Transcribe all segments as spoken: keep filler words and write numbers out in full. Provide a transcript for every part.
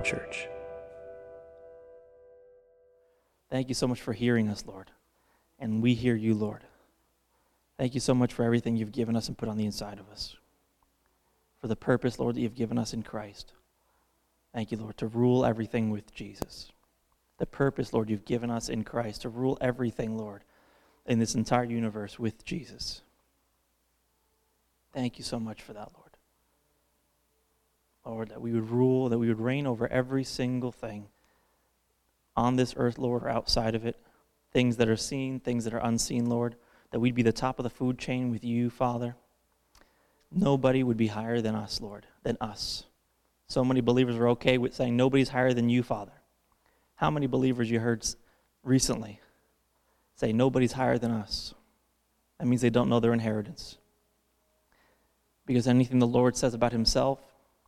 Church. Thank you so much for hearing us, Lord, and we hear you, Lord. Thank you so much for everything you've given us and put on the inside of us, for the purpose, Lord, that you've given us in Christ. Thank you, Lord, to rule everything with Jesus. The purpose, Lord, you've given us in Christ to rule everything, Lord, in this entire universe with Jesus. Thank you so much for that, Lord. Lord, that we would rule, that we would reign over every single thing on this earth, Lord, or outside of it, things that are seen, things that are unseen, Lord, that we'd be the top of the food chain with you, Father. Nobody would be higher than us, Lord, than us. So many believers are okay with saying nobody's higher than you, Father. How many believers you heard recently say nobody's higher than us? That means they don't know their inheritance. Because anything the Lord says about himself,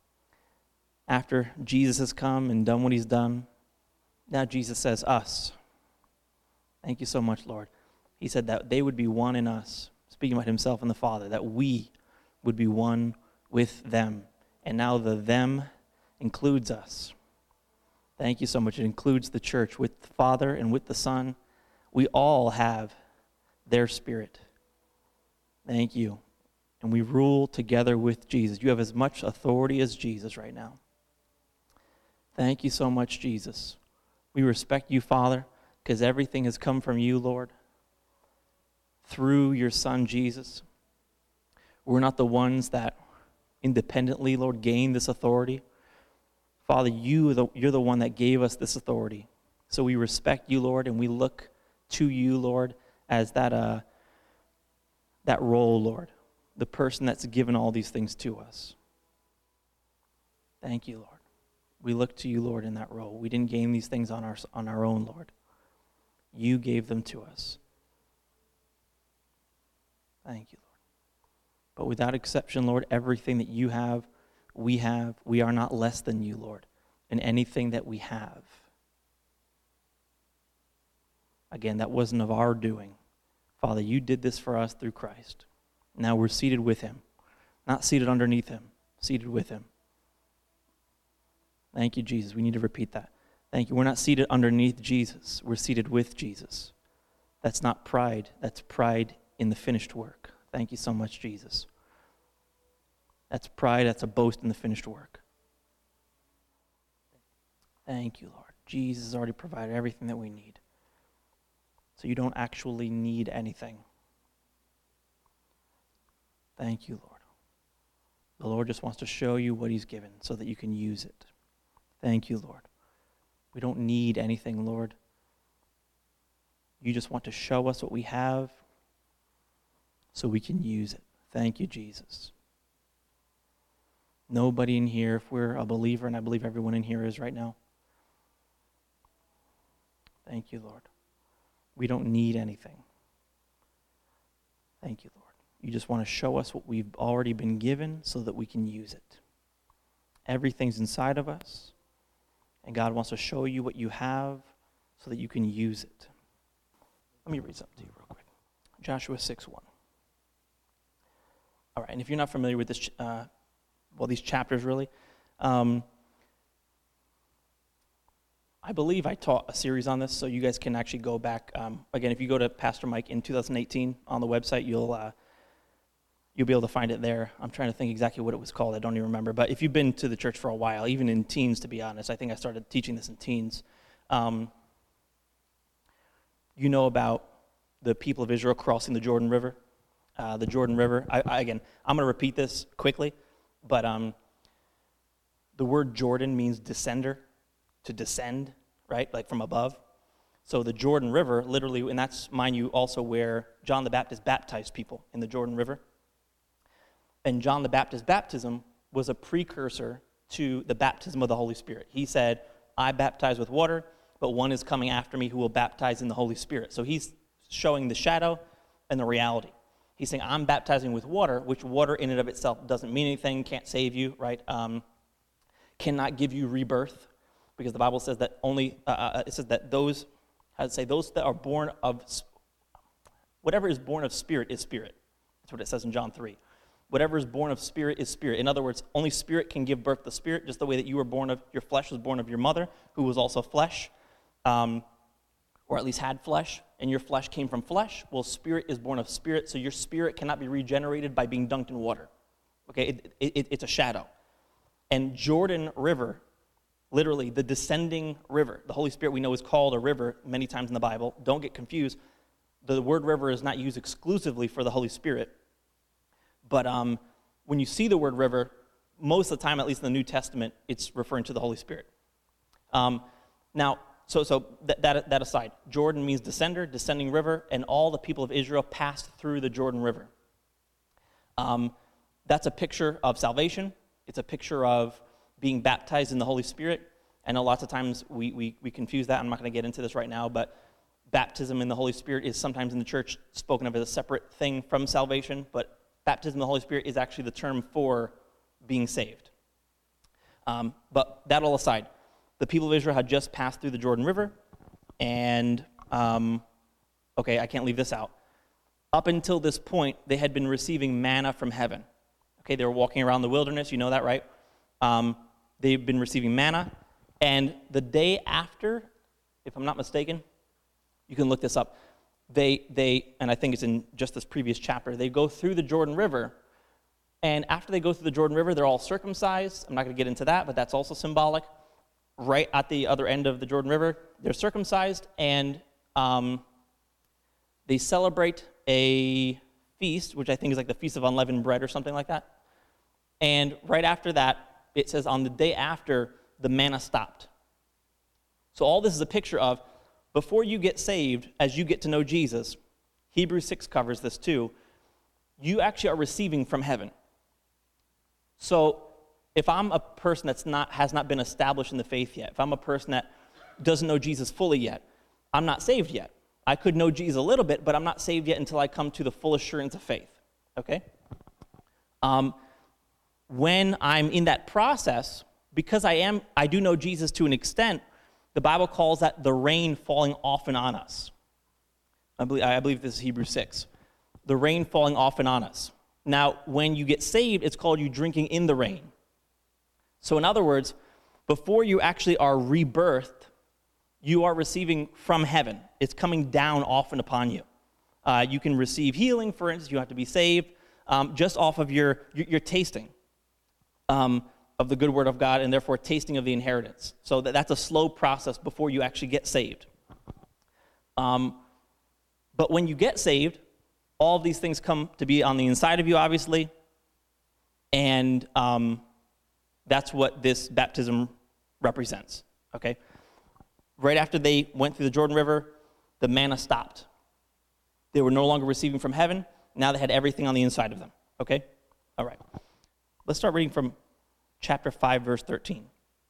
after Jesus has come and done what he's done, now Jesus says us. Thank you so much, Lord. He said that they would be one in us, speaking about himself and the Father, that we would be one with them. And now the them includes us. Thank you so much. It includes the church with the Father and with the Son. We all have their spirit. Thank you. And we rule together with Jesus. You have as much authority as Jesus right now. Thank you so much, Jesus. We respect you, Father, because everything has come from you, Lord, through your Son, Jesus. We're not the ones that independently, Lord, gain this authority. Father, you, the, you're the one that gave us this authority. So we respect you, Lord, and we look to you, Lord, as that, uh, that role, Lord, the person that's given all these things to us. Thank you, Lord. We look to you, Lord, in that role. We didn't gain these things on our, on our own, Lord. You gave them to us. Thank you, Lord. But without exception, Lord, everything that you have, we have. We are not less than you, Lord, in anything that we have. Again, that wasn't of our doing. Father, you did this for us through Christ. Now we're seated with him. Not seated underneath him, seated with him. Thank you, Jesus. We need to repeat that. Thank you. We're not seated underneath Jesus. We're seated with Jesus. That's not pride. That's pride in the finished work. Thank you so much, Jesus. That's pride. That's a boast in the finished work. Thank you, Lord. Jesus has already provided everything that we need. So you don't actually need anything. Thank you, Lord. The Lord just wants to show you what he's given so that you can use it. Thank you, Lord. We don't need anything, Lord. You just want to show us what we have so we can use it. Thank you, Jesus. Nobody in here, if we're a believer, and I believe everyone in here is right now, thank you, Lord. We don't need anything. Thank you, Lord. You just want to show us what we've already been given so that we can use it. Everything's inside of us, and God wants to show you what you have so that you can use it. Let me read something to you real quick. Joshua six one. All right, and if you're not familiar with this, uh, well, these chapters really, um, I believe I taught a series on this, so you guys can actually go back. Um, again, if you go to Pastor Mike in two thousand eighteen on the website, you'll uh, you'll be able to find it there. I'm trying to think exactly what it was called. I don't even remember. But if you've been to the church for a while, even in teens, to be honest, I think I started teaching this in teens. Um, you know about the people of Israel crossing the Jordan River. Uh, the Jordan River. I, I, again, I'm going to repeat this quickly, but um, the word Jordan means descender, to descend, right, like from above. So the Jordan River, literally, and that's, mind you, also where John the Baptist baptized people, in the Jordan River. And John the Baptist's baptism was a precursor to the baptism of the Holy Spirit. He said, I baptize with water, but one is coming after me who will baptize in the Holy Spirit. So he's showing the shadow and the reality. He's saying, I'm baptizing with water, which water in and of itself doesn't mean anything, can't save you, right? Um, cannot give you rebirth, because the Bible says that only, uh, uh, it says that those, how to say, those that are born of, whatever is born of spirit is spirit. That's what it says in John three. Whatever is born of spirit is spirit. In other words, only spirit can give birth to spirit, just the way that you were born of, your flesh was born of your mother, who was also flesh, um, or at least had flesh, and your flesh came from flesh. Well, spirit is born of spirit, so your spirit cannot be regenerated by being dunked in water. Okay, it, it, it's a shadow. And Jordan River, literally the descending river, the Holy Spirit we know is called a river many times in the Bible. Don't get confused. The word river is not used exclusively for the Holy Spirit. But um, when you see the word river, most of the time, at least in the New Testament, it's referring to the Holy Spirit. Um, now, so so that, that that aside, Jordan means descender, descending river, and all the people of Israel passed through the Jordan River. Um, that's a picture of salvation. It's a picture of being baptized in the Holy Spirit. I know lots of times we, we, we confuse that. I'm not going to get into this right now, but baptism in the Holy Spirit is sometimes in the church spoken of as a separate thing from salvation, but baptism in the Holy Spirit is actually the term for being saved. Um, but that all aside, the people of Israel had just passed through the Jordan River, and, um, okay, I can't leave this out. Up until this point, they had been receiving manna from heaven. Okay, they were walking around the wilderness, you know that, right? Um, they've been receiving manna, and the day after, if I'm not mistaken, you can look this up, they, they, and I think it's in just this previous chapter, they go through the Jordan River, and after they go through the Jordan River, they're all circumcised. I'm not going to get into that, but that's also symbolic. Right at the other end of the Jordan River, they're circumcised, and um, they celebrate a feast, which I think is like the Feast of Unleavened Bread or something like that. And right after that, it says on the day after, the manna stopped. So all this is a picture of, before you get saved, as you get to know Jesus, Hebrews six covers this too, you actually are receiving from heaven. So if I'm a person that's not has not been established in the faith yet, if I'm a person that doesn't know Jesus fully yet, I'm not saved yet. I could know Jesus a little bit, but I'm not saved yet until I come to the full assurance of faith, okay? Um, when I'm in that process, because I am, I do know Jesus to an extent, the Bible calls that the rain falling off and on us. I believe, I believe this is Hebrews six. The rain falling off and on us. Now, when you get saved, it's called you drinking in the rain. So in other words, before you actually are rebirthed, you are receiving from heaven. It's coming down often upon you. Uh, you can receive healing, for instance. You have to be saved um, just off of your, your, your tasting um, of the good word of God, and therefore tasting of the inheritance. So that, that's a slow process before you actually get saved. Um, but when you get saved, all of these things come to be on the inside of you, obviously, and um, that's what this baptism represents, okay? Right after they went through the Jordan River, the manna stopped. They were no longer receiving from heaven. Now they had everything on the inside of them, okay? All right. Let's start reading from chapter five, verse thirteen.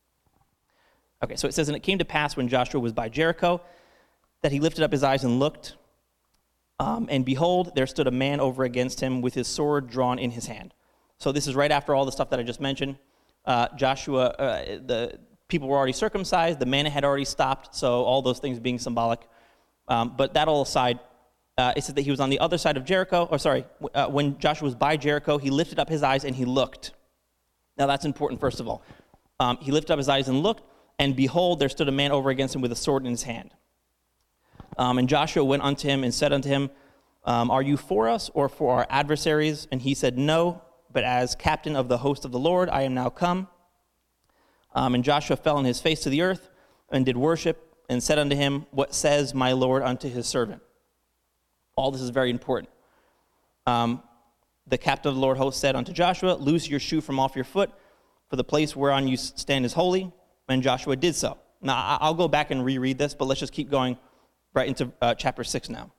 Okay, so it says, "And it came to pass when Joshua was by Jericho that he lifted up his eyes and looked, um, and behold, there stood a man over against him with his sword drawn in his hand." So this is right after all the stuff that I just mentioned. Uh, Joshua, uh, the people were already circumcised, the manna had already stopped, so all those things being symbolic. Um, but that all aside, uh, it says that he was on the other side of Jericho, or sorry, uh, when Joshua was by Jericho, he lifted up his eyes and he looked. Now that's important, first of all. Um, he lifted up his eyes and looked, and behold, there stood a man over against him with a sword in his hand. Um, and Joshua went unto him and said unto him, um, "Are you for us or for our adversaries?" And he said, "No, but as captain of the host of the Lord, I am now come." Um, and Joshua fell on his face to the earth and did worship and said unto him, "What says my Lord unto his servant?" All this is very important. Um, the captain of the Lord host said unto Joshua, "Loose your shoe from off your foot, for the place whereon you stand is holy." And Joshua did so. Now, I'll go back and reread this, but let's just keep going right into uh, chapter six now.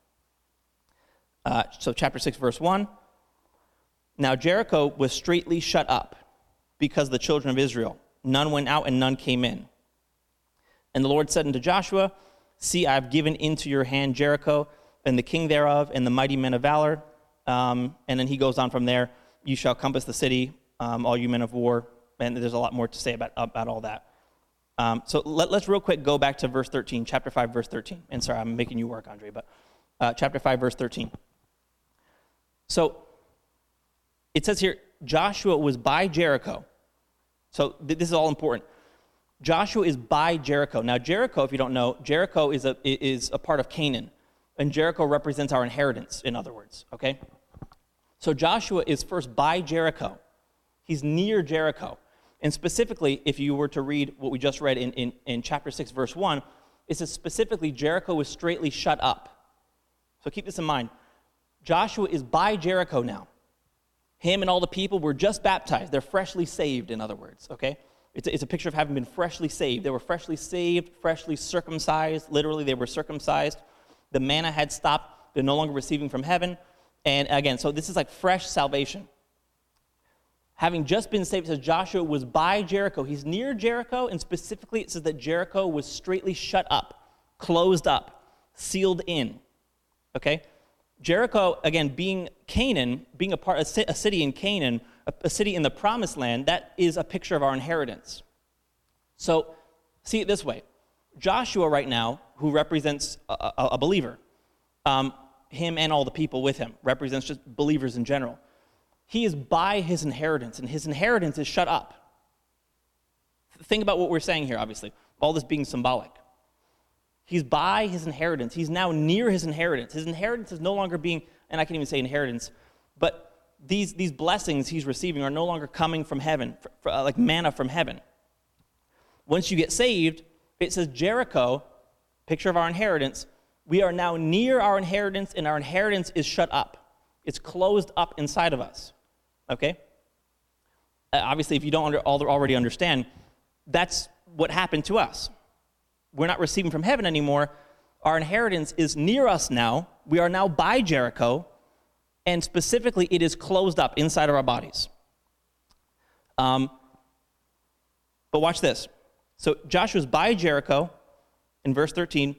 Uh, so chapter six, verse one. "Now Jericho was straitly shut up because of the children of Israel. None went out and none came in. And the Lord said unto Joshua, See, I have given into your hand Jericho, and the king thereof, and the mighty men of valor." Um, and then he goes on from there. "You shall compass the city, um, all you men of war." And there's a lot more to say about, about all that. Um, so let, let's real quick go back to verse thirteen, chapter five, verse thirteen. And sorry, I'm making you work, Andre, but uh, chapter five, verse thirteen. So it says here, Joshua was by Jericho. So th- this is all important. Joshua is by Jericho. Now, Jericho, if you don't know, Jericho is a, is a part of Canaan. And Jericho represents our inheritance, in other words, okay? So Joshua is first by Jericho. He's near Jericho. And specifically, if you were to read what we just read in, in, in chapter six, verse one, it says specifically Jericho was straightly shut up. So keep this in mind. Joshua is by Jericho now. Him and all the people were just baptized. They're freshly saved, in other words, okay? It's a, it's a picture of having been freshly saved. They were freshly saved, freshly circumcised. Literally, they were circumcised. The manna had stopped. They're no longer receiving from heaven. And again, so this is like fresh salvation. Having just been saved, it says Joshua was by Jericho. He's near Jericho, and specifically it says that Jericho was straightly shut up, closed up, sealed in, okay? Jericho, again, being Canaan, being a part, a city in Canaan, a, a city in the promised land, that is a picture of our inheritance. So see it this way. Joshua right now, who represents a, a, a believer, um, him and all the people with him, represents just believers in general. He is by his inheritance, and his inheritance is shut up. Think about what we're saying here, obviously, all this being symbolic. He's by his inheritance. He's now near his inheritance. His inheritance is no longer being, and I can't even say inheritance, but these, these blessings he's receiving are no longer coming from heaven, for, for, uh, like manna from heaven. Once you get saved, it says Jericho, picture of our inheritance, we are now near our inheritance, and our inheritance is shut up. It's closed up inside of us, okay? Uh, obviously, if you don't under, already understand, that's what happened to us. We're not receiving from heaven anymore. Our inheritance is near us now. We are now by Jericho, and specifically, it is closed up inside of our bodies. Um, but watch this. So Joshua's by Jericho, in verse thirteen.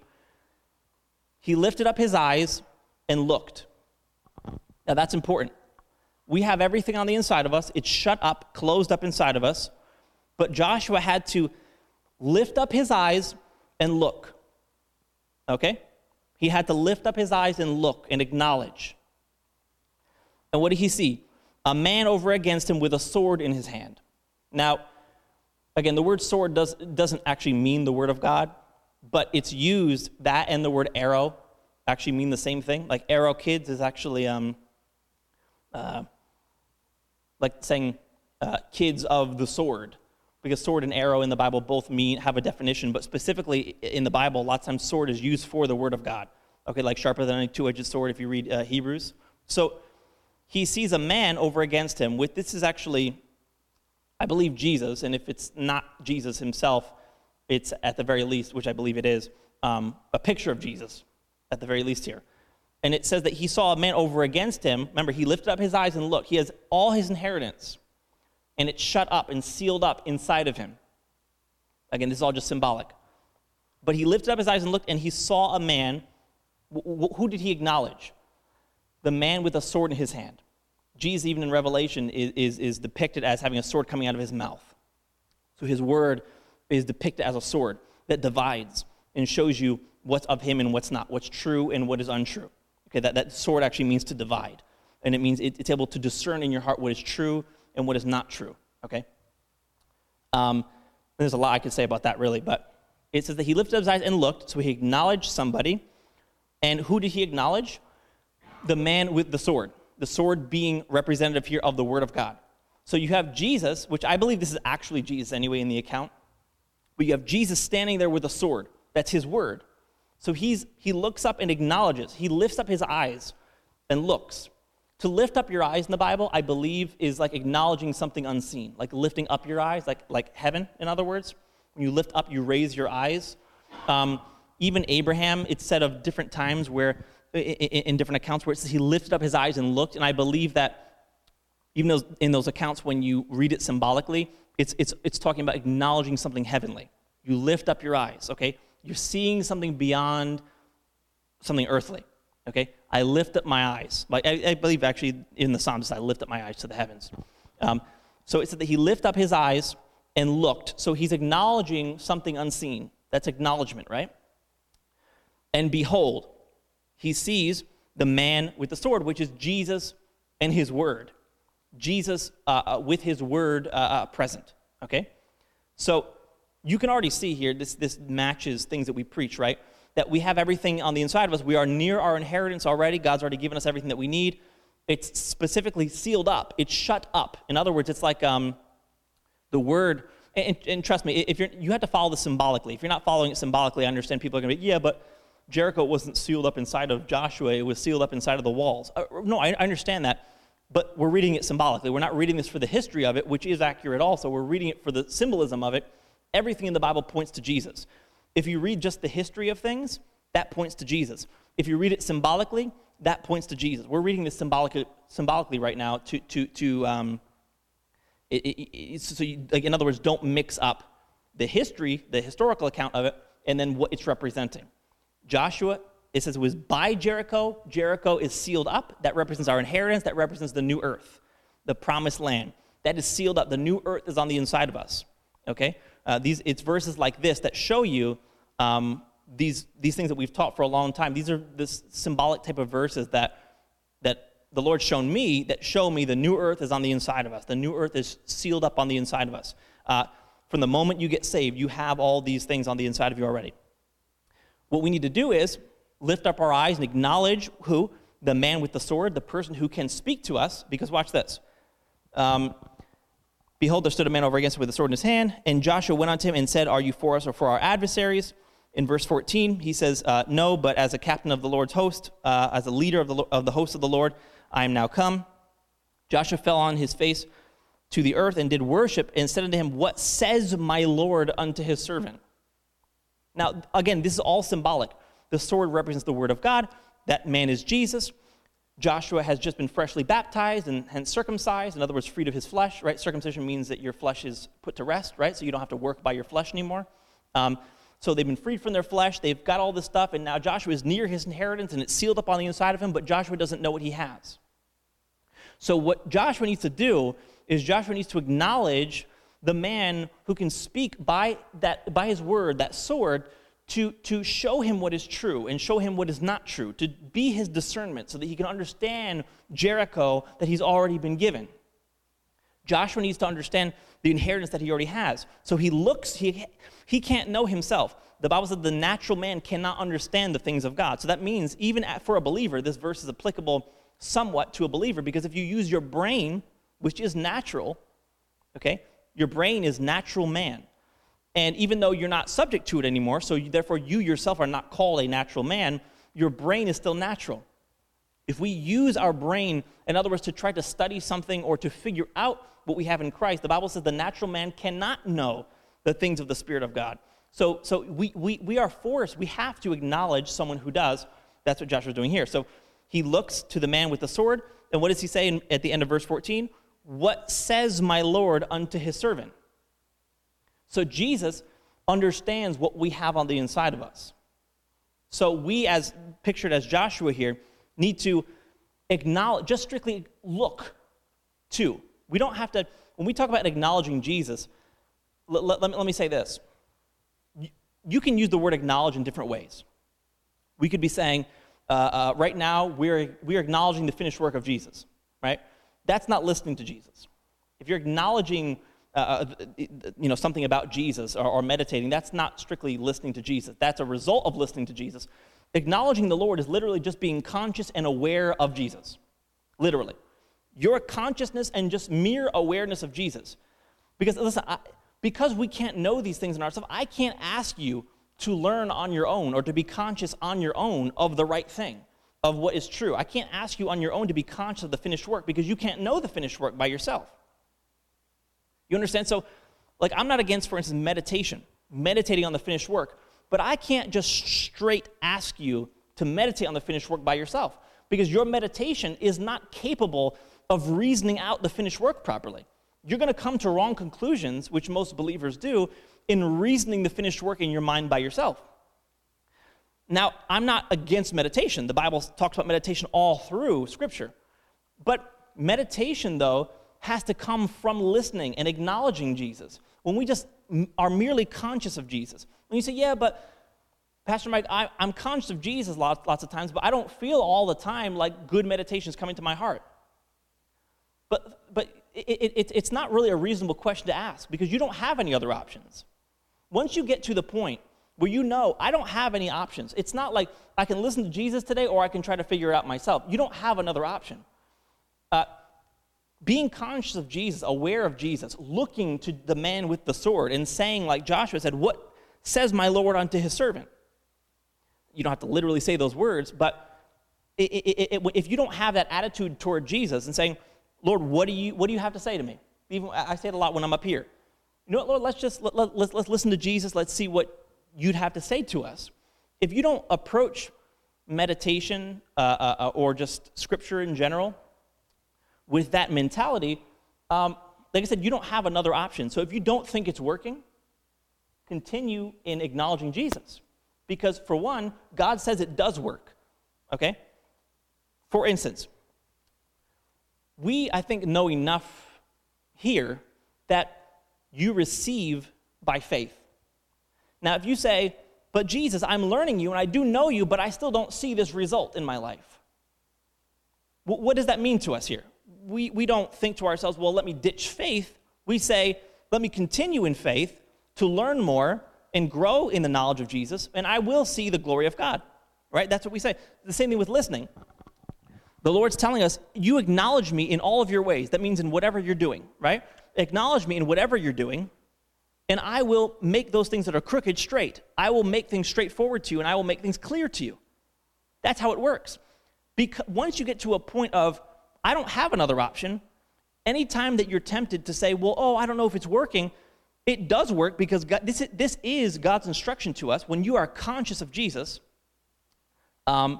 He lifted up his eyes and looked. Now that's important. We have everything on the inside of us. It's shut up, closed up inside of us. But Joshua had to lift up his eyes and look. Okay? He had to lift up his eyes and look and acknowledge. And what did he see? A man over against him with a sword in his hand. Now, again, the word sword does, doesn't actually mean the word of God, but it's used, that and the word arrow actually mean the same thing. Like arrow kids is actually um, uh, like saying uh, kids of the sword, because sword and arrow in the Bible both mean, have a definition, but specifically in the Bible, a lot of times sword is used for the word of God. Okay, like sharper than a two-edged sword if you read uh, Hebrews. So he sees a man over against him with, this is actually, I believe, Jesus, and if it's not Jesus himself, it's at the very least, which I believe it is, um, a picture of Jesus at the very least here. And it says that he saw a man over against him. Remember, he lifted up his eyes and looked. He has all his inheritance, and it's shut up and sealed up inside of him. Again, this is all just symbolic. But he lifted up his eyes and looked, and he saw a man. Who did he acknowledge? The man with a sword in his hand. Jesus, even in Revelation, is, is, is depicted as having a sword coming out of his mouth. So his word is depicted as a sword that divides and shows you what's of him and what's not, what's true and what is untrue. Okay, that, that sword actually means to divide. And it means it, it's able to discern in your heart what is true and what is not true, okay? Um, there's a lot I could say about that, really, but it says that he lifted up his eyes and looked, so he acknowledged somebody. And who did he acknowledge? The man with the sword, the sword being representative here of the word of God. So you have Jesus, which I believe this is actually Jesus anyway in the account, but you have Jesus standing there with a sword. That's his word. So he's he looks up and acknowledges. He lifts up his eyes and looks. To lift up your eyes in the Bible, I believe, is like acknowledging something unseen, like lifting up your eyes, like, like heaven, in other words. When you lift up, you raise your eyes. Um, even Abraham, it's said of different times where, in, in different accounts, where it says he lifted up his eyes and looked, and I believe that even those, in those accounts, when you read it symbolically, it's, it's, it's talking about acknowledging something heavenly. You lift up your eyes, okay? You're seeing something beyond something earthly, okay? I lift up my eyes. Like I, I believe actually in the Psalms, I lift up my eyes to the heavens. Um, so it said that he lifted up his eyes and looked. So he's acknowledging something unseen. That's acknowledgement, right? And behold, he sees the man with the sword, which is Jesus and his word. Jesus uh, uh, with his word uh, uh, present, okay? So you can already see here, this, this matches things that we preach, right? That we have everything on the inside of us. We are near our inheritance already. God's already given us everything that we need. It's specifically sealed up. It's shut up. In other words, it's like um, the word, and, and trust me, if you're, you have to follow this symbolically. If you're not following it symbolically, I understand people are going to be, yeah, but Jericho wasn't sealed up inside of Joshua. It was sealed up inside of the walls. Uh, no, I, I understand that. But we're reading it symbolically. We're not reading this for the history of it, which is accurate also. We're reading it for the symbolism of it. Everything in the Bible points to Jesus. If you read just the history of things, that points to Jesus. If you read it symbolically, that points to Jesus. We're reading this symbolic, symbolically right now to, to, to um, it, it, it, so you, like, in other words, don't mix up the history, the historical account of it, and then what it's representing. Joshua, it says it was by Jericho. Jericho is sealed up. That represents our inheritance. That represents the new earth, the promised land. That is sealed up. The new earth is on the inside of us, okay? Uh, these It's verses like this that show you um, these, these things that we've taught for a long time. These are this symbolic type of verses that, that the Lord's shown me that show me the new earth is on the inside of us. The new earth is sealed up on the inside of us. Uh, from the moment you get saved, you have all these things on the inside of you already. What we need to do is lift up our eyes and acknowledge who? The man with the sword, the person who can speak to us. Because watch this. Um, Behold, there stood a man over against him with a sword in his hand, and Joshua went unto him and said, Are you for us or for our adversaries? In verse fourteen, he says, uh, No, but as a captain of the Lord's host, uh, as a leader of the, of the host of the Lord, I am now come. Joshua fell on his face to the earth and did worship, and said unto him, What says my Lord unto his servant? Now, again, this is all symbolic. The sword represents the word of God. That man is Jesus. Joshua has just been freshly baptized and hence circumcised. In other words, freed of his flesh, right? Circumcision means that your flesh is put to rest, right? So you don't have to work by your flesh anymore. Um, so they've been freed from their flesh. They've got all this stuff, and now Joshua is near his inheritance, and it's sealed up on the inside of him, but Joshua doesn't know what he has. So what Joshua needs to do is Joshua needs to acknowledge the man who can speak by that by his word, that sword, to, to show him what is true and show him what is not true, to be his discernment so that he can understand Jericho that he's already been given. Joshua needs to understand the inheritance that he already has. So he looks, he, he can't know himself. The Bible said the natural man cannot understand the things of God. So that means even for a believer, this verse is applicable somewhat to a believer, because if you use your brain, which is natural, okay, your brain is natural man. And even though you're not subject to it anymore, so you, therefore you yourself are not called a natural man, your brain is still natural. If we use our brain, in other words, to try to study something or to figure out what we have in Christ, the Bible says the natural man cannot know the things of the Spirit of God. So, so we, we, we are forced, we have to acknowledge someone who does. That's what Joshua's doing here. So he looks to the man with the sword, and what does he say in, at the end of verse fourteen? What says my Lord unto his servant? So Jesus understands what we have on the inside of us. So we, as pictured as Joshua here, need to acknowledge, just strictly look to. We don't have to, when we talk about acknowledging Jesus, let, let, let, me, let me say this. You, you can use the word acknowledge in different ways. We could be saying, uh, uh, right now, we're, we're acknowledging the finished work of Jesus, right? That's not listening to Jesus. If you're acknowledging Uh, you know, something about Jesus or, or meditating, that's not strictly listening to Jesus. That's a result of listening to Jesus. Acknowledging the Lord is literally just being conscious and aware of Jesus. Literally. Your consciousness and just mere awareness of Jesus. Because, listen, I, because we can't know these things in ourselves, I can't ask you to learn on your own or to be conscious on your own of the right thing, of what is true. I can't ask you on your own to be conscious of the finished work because you can't know the finished work by yourself. You understand? So, like, I'm not against, for instance, meditation, meditating on the finished work, but I can't just straight ask you to meditate on the finished work by yourself because your meditation is not capable of reasoning out the finished work properly. You're going to come to wrong conclusions, which most believers do, in reasoning the finished work in your mind by yourself. Now, I'm not against meditation. The Bible talks about meditation all through Scripture. But meditation, though, has to come from listening and acknowledging Jesus. When we just are merely conscious of Jesus. When you say, yeah, but Pastor Mike, I, I'm conscious of Jesus lots, lots of times, but I don't feel all the time like good meditation is coming to my heart. But, but it, it, it, it's not really a reasonable question to ask because you don't have any other options. Once you get to the point where you know, I don't have any options, it's not like I can listen to Jesus today or I can try to figure it out myself. You don't have another option. Uh, being conscious of Jesus, aware of Jesus, looking to the man with the sword and saying like Joshua said, what says my Lord unto his servant? You don't have to literally say those words, but it, it, it, it, if you don't have that attitude toward Jesus and saying, Lord, what do you what do you have to say to me? Even I say it a lot when I'm up here. You know what, Lord, let's just let, let, let's, let's listen to Jesus. Let's see what you'd have to say to us. If you don't approach meditation uh, uh, or just scripture in general with that mentality, um, like I said, you don't have another option. So if you don't think it's working, continue in acknowledging Jesus. Because for one, God says it does work, okay? For instance, we, I think, know enough here that you receive by faith. Now, if you say, but Jesus, I'm learning you and I do know you, but I still don't see this result in my life. W- what does that mean to us here? We, we don't think to ourselves, well, let me ditch faith. We say, let me continue in faith to learn more and grow in the knowledge of Jesus, and I will see the glory of God, right? That's what we say. The same thing with listening. The Lord's telling us, you acknowledge me in all of your ways. That means in whatever you're doing, right? Acknowledge me in whatever you're doing, and I will make those things that are crooked straight. I will make things straightforward to you, and I will make things clear to you. That's how it works. Because once you get to a point of, I don't have another option, anytime that you're tempted to say, well, oh, I don't know if it's working, it does work because God, this, is, this is God's instruction to us. When you are conscious of Jesus, um,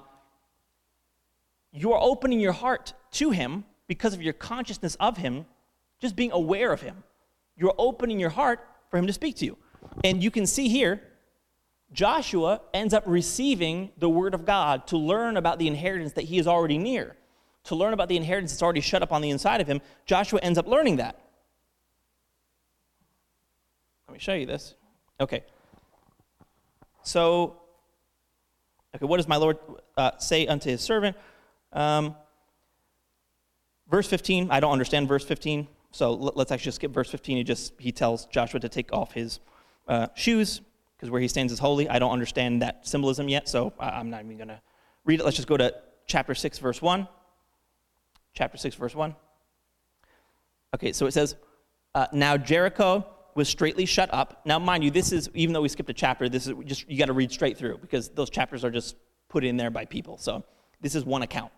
you are opening your heart to him because of your consciousness of him, just being aware of him. You're opening your heart for him to speak to you. And you can see here, Joshua ends up receiving the word of God to learn about the inheritance that he is already near. To learn about the inheritance that's already shut up on the inside of him, Joshua ends up learning that. Let me show you this. Okay. So, okay, what does my Lord uh, say unto his servant? Um, verse fifteen, I don't understand verse fifteen, so let's actually skip verse fifteen. He just, he tells Joshua to take off his uh, shoes, because where he stands is holy. I don't understand that symbolism yet, so I'm not even going to read it. Let's just go to chapter six, verse one. Chapter six, verse one. Okay, so it says, uh, now Jericho was straightly shut up. Now, mind you, this is, even though we skipped a chapter, this is just, you got to read straight through, because those chapters are just put in there by people. So this is one account.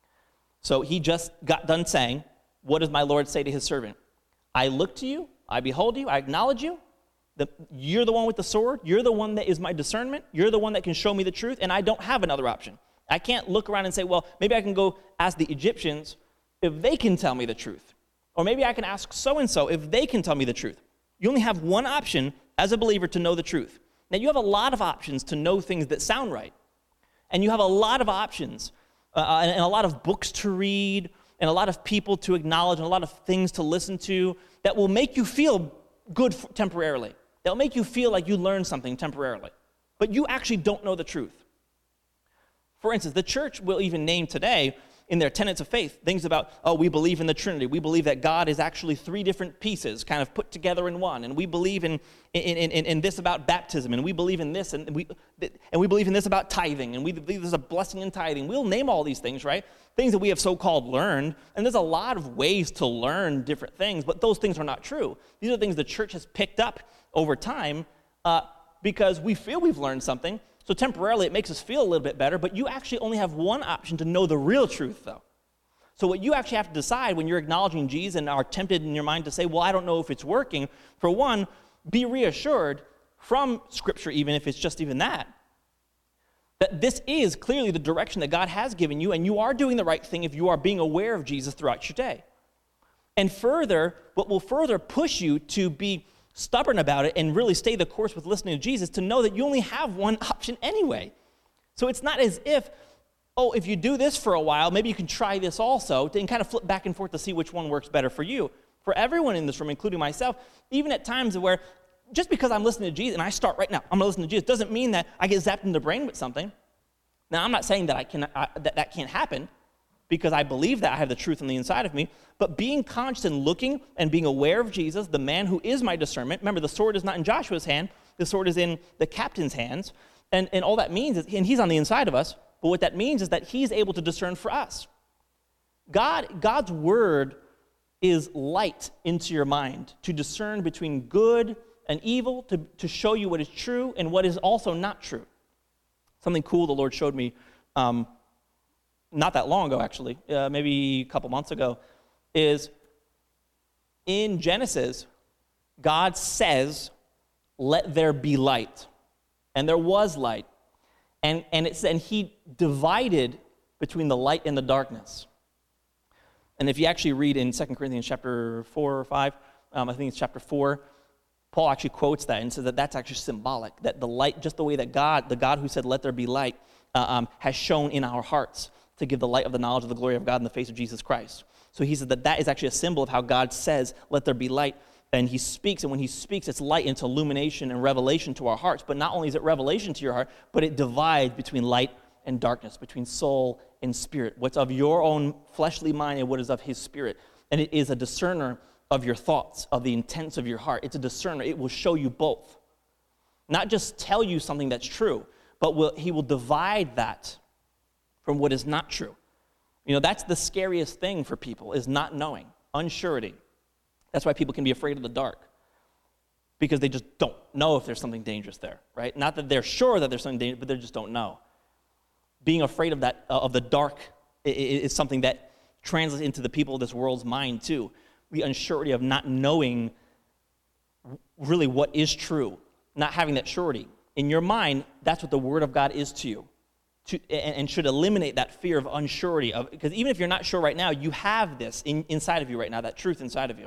So he just got done saying, what does my Lord say to his servant? I look to you, I behold you, I acknowledge you. The, you're the one with the sword. You're the one that is my discernment. You're the one that can show me the truth, and I don't have another option. I can't look around and say, well, maybe I can go ask the Egyptians if they can tell me the truth. Or maybe I can ask so-and-so if they can tell me the truth. You only have one option as a believer to know the truth. Now, you have a lot of options to know things that sound right. And you have a lot of options uh, and, and a lot of books to read and a lot of people to acknowledge and a lot of things to listen to that will make you feel good f- temporarily. They'll make you feel like you learned something temporarily. But you actually don't know the truth. For instance, the church will even name today in their tenets of faith things about, oh, we believe in the Trinity. We believe that God is actually three different pieces kind of put together in one. And we believe in, in, in, in this about baptism. And we believe in this. And we, and we believe in this about tithing. And we believe there's a blessing in tithing. We'll name all these things, right? Things that we have so-called learned. And there's a lot of ways to learn different things. But those things are not true. These are things the church has picked up over time uh, because we feel we've learned something. So temporarily, it makes us feel a little bit better, but you actually only have one option to know the real truth, though. So what you actually have to decide when you're acknowledging Jesus and are tempted in your mind to say, well, I don't know if it's working, for one, be reassured from Scripture, even if it's just even that, that this is clearly the direction that God has given you, and you are doing the right thing if you are being aware of Jesus throughout your day. And further, what will further push you to be stubborn about it and really stay the course with listening to Jesus, to know that you only have one option anyway. So it's not as if, oh, if you do this for a while, maybe you can try this also, and kind of flip back and forth to see which one works better for you. For everyone in this room, including myself, even at times where just because I'm listening to Jesus, and I start right now, I'm going to listen to Jesus, doesn't mean that I get zapped in the brain with something. Now, I'm not saying that I can, I, that, that can't happen, because I believe that I have the truth on the inside of me, but being conscious and looking and being aware of Jesus, the man who is my discernment. Remember, the sword is not in Joshua's hand. The sword is in the captain's hands. And, and all that means is, and he's on the inside of us, but what that means is that he's able to discern for us. God, God's word is light into your mind to discern between good and evil, to, to show you what is true and what is also not true. Something cool the Lord showed me um, not that long ago, actually, uh, maybe a couple months ago, is in Genesis, God says, let there be light. And there was light. And, and, it's, and he divided between the light and the darkness. And if you actually read in Second Corinthians chapter four or five, um, I think it's chapter four, Paul actually quotes that and says that that's actually symbolic, that the light, just the way that God, the God who said, let there be light, uh, um, has shown in our hearts to give the light of the knowledge of the glory of God in the face of Jesus Christ. So he said that that is actually a symbol of how God says, let there be light. And he speaks, and when he speaks, it's light into illumination and revelation to our hearts. But not only is it revelation to your heart, but it divides between light and darkness, between soul and spirit, what's of your own fleshly mind and what is of his spirit. And it is a discerner of your thoughts, of the intents of your heart. It's a discerner. It will show you both. Not just tell you something that's true, but will, he will divide that from what is not true. You know, that's the scariest thing for people, is not knowing, unsurety. That's why people can be afraid of the dark, because they just don't know if there's something dangerous there, right? Not that they're sure that there's something dangerous, but they just don't know. Being afraid of that, uh, of the dark, is something that translates into the people of this world's mind too. The unsurety of not knowing really what is true, not having that surety. In your mind, that's what the Word of God is to you, to, and, and should eliminate that fear of unsurety. Of, because even if you're not sure right now, you have this in, inside of you right now, that truth inside of you.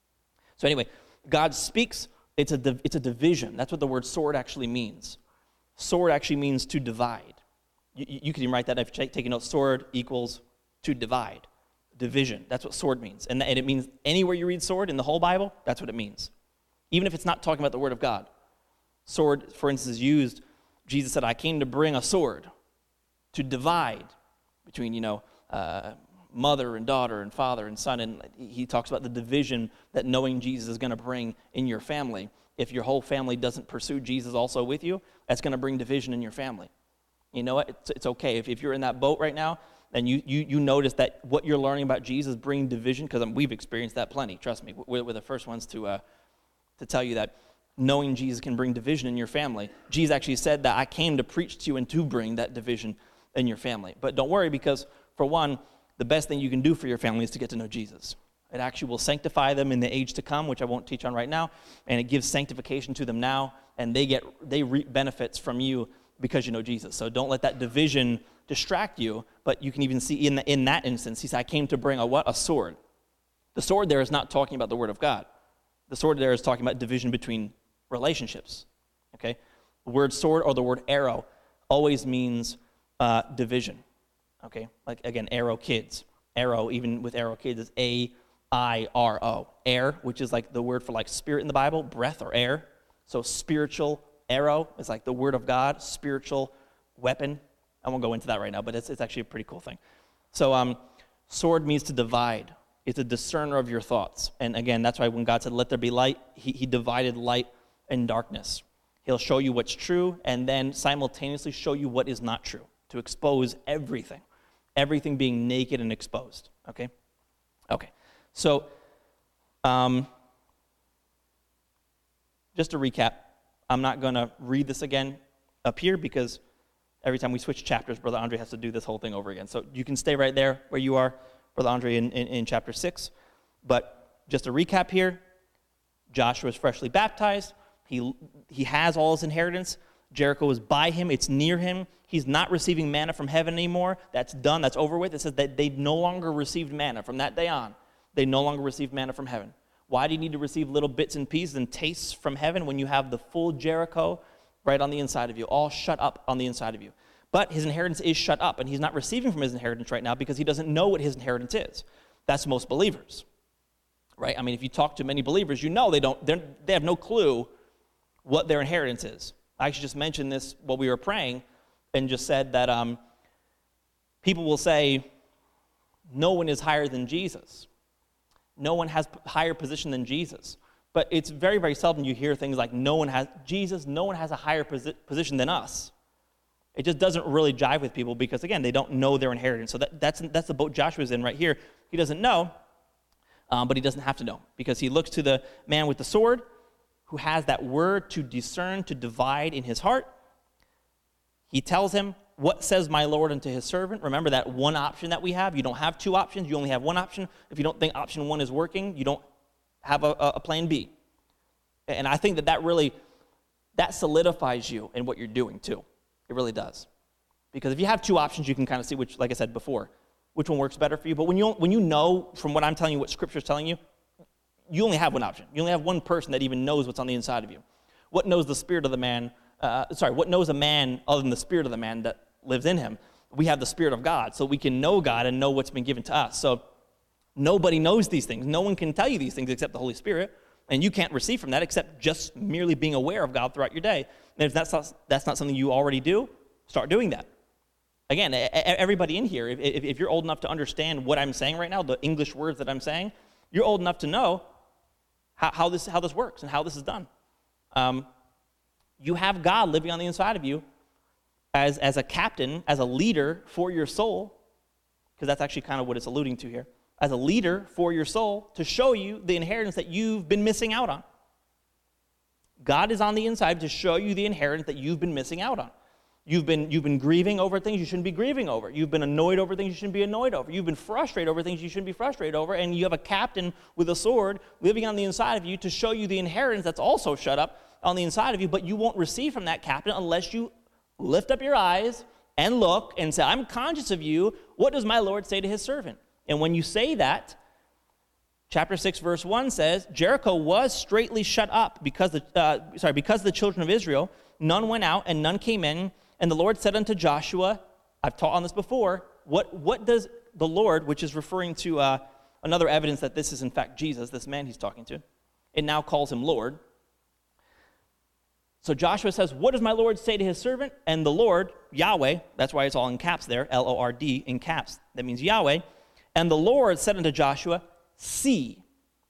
So anyway, God speaks, it's a, div- it's a division. That's what the word sword actually means. Sword actually means to divide. You, you can even write that if you take a note, sword equals to divide. Division, that's what sword means. And, and it means anywhere you read sword in the whole Bible, that's what it means. Even if it's not talking about the Word of God. Sword, for instance, is used, Jesus said, I came to bring a sword to divide between, you know, uh, mother and daughter and father and son. And he talks about the division that knowing Jesus is going to bring in your family. If your whole family doesn't pursue Jesus also with you, that's going to bring division in your family. You know what? It's, it's okay. If, if you're in that boat right now, and you, you, you notice that what you're learning about Jesus bring division, because we've experienced that plenty, trust me. We're, we're the first ones to uh, to tell you that knowing Jesus can bring division in your family. Jesus actually said that I came to preach to you and to bring that division in your family. But don't worry, because for one, the best thing you can do for your family is to get to know Jesus. It actually will sanctify them in the age to come, which I won't teach on right now, and it gives sanctification to them now, and they get they reap benefits from you because you know Jesus. So don't let that division distract you, but you can even see in, the, in that instance, he said, I came to bring a what? A sword. The sword there is not talking about the Word of God. The sword there is talking about division between relationships, okay? The word sword or the word arrow always means uh, division, okay? Like, again, arrow kids. Arrow, even with arrow kids, is A I R O. Air, which is like the word for like spirit in the Bible, breath or air. So spiritual arrow is like the Word of God, spiritual weapon. I won't go into that right now, but it's it's actually a pretty cool thing. So um, sword means to divide. It's a discerner of your thoughts. And again, that's why when God said, let there be light, he, he divided light and darkness. He'll show you what's true and then simultaneously show you what is not true, to expose everything, everything being naked and exposed, okay? Okay, so um, just to recap, I'm not going to read this again up here because every time we switch chapters, Brother Andre has to do this whole thing over again. So you can stay right there where you are, Brother Andre, in, in, in chapter six. But just to recap here, Joshua is freshly baptized. He, he has all his inheritance. Jericho is by him. It's near him. He's not receiving manna from heaven anymore. That's done. That's over with. It says that they no longer received manna. From that day on, they no longer received manna from heaven. Why do you need to receive little bits and pieces and tastes from heaven when you have the full Jericho right on the inside of you, all shut up on the inside of you? But his inheritance is shut up, and he's not receiving from his inheritance right now because he doesn't know what his inheritance is. That's most believers, right? I mean, if you talk to many believers, you know they don't. They have no clue what their inheritance is. I actually just mentioned this while we were praying, and just said that um, people will say, no one is higher than Jesus. No one has p- higher position than Jesus. But it's very, very seldom you hear things like, no one has, Jesus, no one has a higher posi- position than us. It just doesn't really jive with people because, again, they don't know their inheritance. So that, that's, that's the boat Joshua's in right here. He doesn't know, um, but he doesn't have to know because he looks to the man with the sword who has that word to discern, to divide in his heart. He tells him, what says my Lord unto his servant? Remember that one option that we have. You don't have two options. You only have one option. If you don't think option one is working, you don't have a, a plan B. And I think that that really, that solidifies you in what you're doing too. It really does. Because if you have two options, you can kind of see which, like I said before, which one works better for you. But when you when you know from what I'm telling you, what Scripture is telling you, you only have one option. You only have one person that even knows what's on the inside of you. What knows the spirit of the man, uh, sorry, what knows a man other than the spirit of the man that lives in him? We have the Spirit of God, so we can know God and know what's been given to us. So nobody knows these things. No one can tell you these things except the Holy Spirit, and you can't receive from that except just merely being aware of God throughout your day. And if that's not, that's not something you already do, start doing that. Again, everybody in here, if, if you're old enough to understand what I'm saying right now, the English words that I'm saying, you're old enough to know how, how, this, how this works and how this is done. Um, you have God living on the inside of you as, as a captain, as a leader for your soul, because that's actually kind of what it's alluding to here, as a leader for your soul to show you the inheritance that you've been missing out on. God is on the inside to show you the inheritance that you've been missing out on. You've been, you've been grieving over things you shouldn't be grieving over. You've been annoyed over things you shouldn't be annoyed over. You've been frustrated over things you shouldn't be frustrated over, and you have a captain with a sword living on the inside of you to show you the inheritance that's also shut up on the inside of you, but you won't receive from that captain unless you lift up your eyes and look and say, I'm conscious of you. What does my Lord say to his servant? And when you say that, chapter six, verse one says, Jericho was straitly shut up because the, uh, sorry, because the children of Israel, none went out and none came in. And the Lord said unto Joshua, I've taught on this before, what, what does the Lord, which is referring to uh, another evidence that this is in fact Jesus, this man he's talking to, it now calls him Lord. So Joshua says, what does my Lord say to his servant? And the Lord, Yahweh, that's why it's all in caps there, L O R D, in caps. That means Yahweh. And the Lord said unto Joshua, see,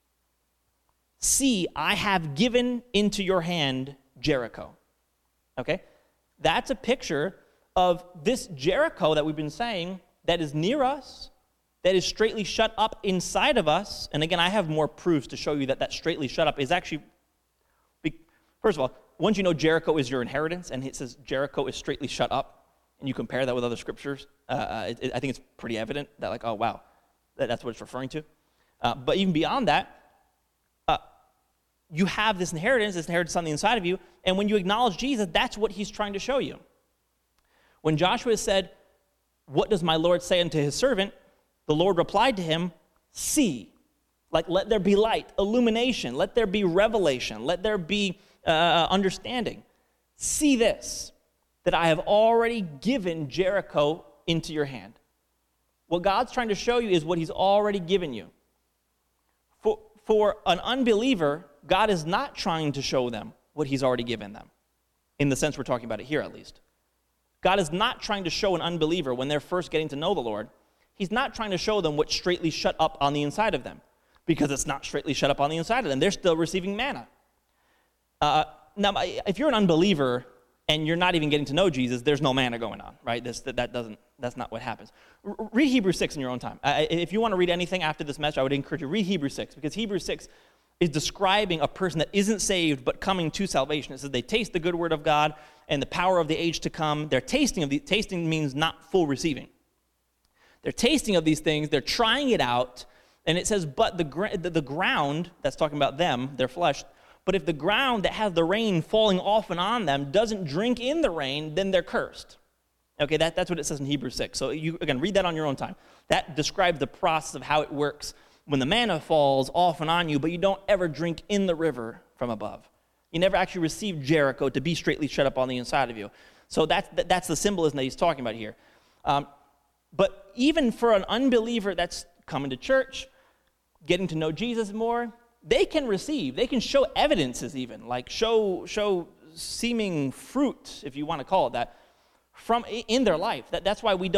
see, I have given into your hand Jericho. Okay? That's a picture of this Jericho that we've been saying that is near us, that is straitly shut up inside of us. And again, I have more proofs to show you that that straitly shut up is actually, first of all, once you know Jericho is your inheritance, and it says Jericho is straitly shut up, and you compare that with other scriptures, uh, it, it, I think it's pretty evident that, like, oh, wow, that, that's what it's referring to. Uh, but even beyond that, uh, you have this inheritance, this inheritance on the inside of you, and when you acknowledge Jesus, that's what he's trying to show you. When Joshua said, what does my Lord say unto his servant? The Lord replied to him, see. Like, let there be light, illumination, let there be revelation, let there be uh, understanding. See this, that I have already given Jericho into your hand. What God's trying to show you is what he's already given you. For, for an unbeliever, God is not trying to show them what he's already given them, in the sense we're talking about it here at least. God is not trying to show an unbeliever when they're first getting to know the Lord, he's not trying to show them what's straitly shut up on the inside of them, because it's not straitly shut up on the inside of them. They're still receiving manna. Uh, now, if you're an unbeliever and you're not even getting to know Jesus, there's no manna going on, right? This, that, that doesn't, that's not what happens. R- read Hebrews six in your own time. Uh, if you want to read anything after this message, I would encourage you to read Hebrews six, because Hebrews six is describing a person that isn't saved but coming to salvation. It says they taste the good word of God and the power of the age to come. They're tasting of the, tasting means not full receiving. They're tasting of these things, they're trying it out, and it says, but the, gra- the, the ground, that's talking about them, their flesh, but if the ground that has the rain falling off and on them doesn't drink in the rain, then they're cursed. Okay, that, that's what it says in Hebrews six. So you, again, read that on your own time. That describes the process of how it works when the manna falls off and on you, but you don't ever drink in the river from above. You never actually receive Jericho to be straitly shut up on the inside of you. So that's, that's the symbolism that he's talking about here. Um, but even for an unbeliever that's coming to church, getting to know Jesus more, they can receive, they can show evidences even, like show show seeming fruit, if you want to call it that, from in their life. That, that's why we don't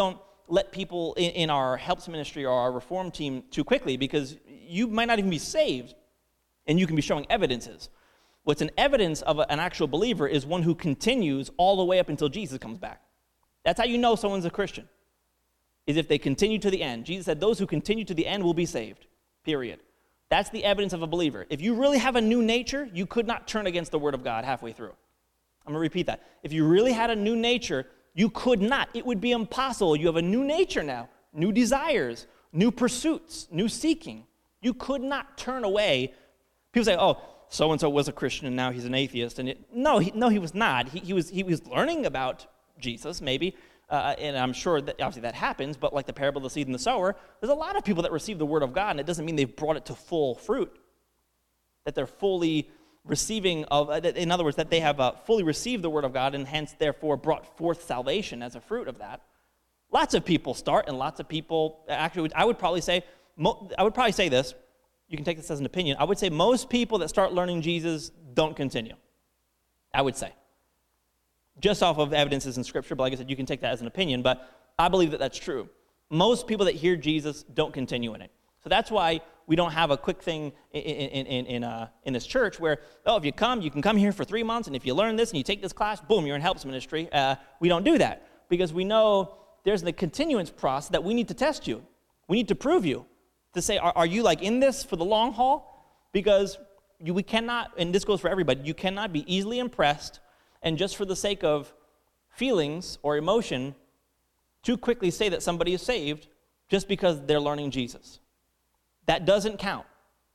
let people in, in our helps ministry or our reform team too quickly, because you might not even be saved, and you can be showing evidences. What's an evidence of a, an actual believer is one who continues all the way up until Jesus comes back. That's how you know someone's a Christian, is if they continue to the end. Jesus said, those who continue to the end will be saved, period. That's the evidence of a believer. If you really have a new nature, you could not turn against the word of God halfway through. I'm going to repeat that. If you really had a new nature, you could not. It would be impossible. You have a new nature now, new desires, new pursuits, new seeking. You could not turn away. People say, oh, so-and-so was a Christian and now he's an atheist. And it, no, he, no, he was not. He, he was he was learning about Jesus, maybe, uh, and I'm sure that obviously that happens, but like the parable of the seed and the sower, there's a lot of people that receive the word of God, and it doesn't mean they've brought it to full fruit, that they're fully receiving of, in other words, that they have uh, fully received the word of God and hence therefore brought forth salvation as a fruit of that. Lots of people start, and lots of people, actually, I would probably say, I would probably say this, you can take this as an opinion, I would say most people that start learning Jesus don't continue, I would say. Just off of evidences in Scripture, but like I said, you can take that as an opinion, but I believe that that's true. Most people that hear Jesus don't continue in it. So that's why we don't have a quick thing in, in, in, in, uh, in this church where, oh, if you come, you can come here for three months, and if you learn this and you take this class, boom, you're in helps ministry. Uh, we don't do that because we know there's the continuance process that we need to test you. We need to prove you, to say, are, are you like in this for the long haul? Because you, we cannot, and this goes for everybody, you cannot be easily impressed and just for the sake of feelings or emotion, too quickly say that somebody is saved just because they're learning Jesus. That doesn't count.